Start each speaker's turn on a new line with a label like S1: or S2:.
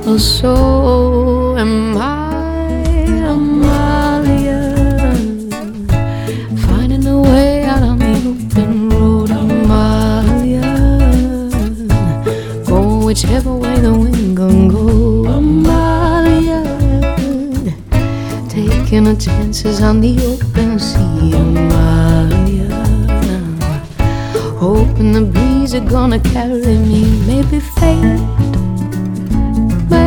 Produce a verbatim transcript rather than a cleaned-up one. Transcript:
S1: Well, so am I, Amalia, finding a way out on the open road, Amalia, going whichever way the wind gon' go, Amalia, taking the chances on the open sea, Amalia, hoping the breeze are gonna carry me, maybe fate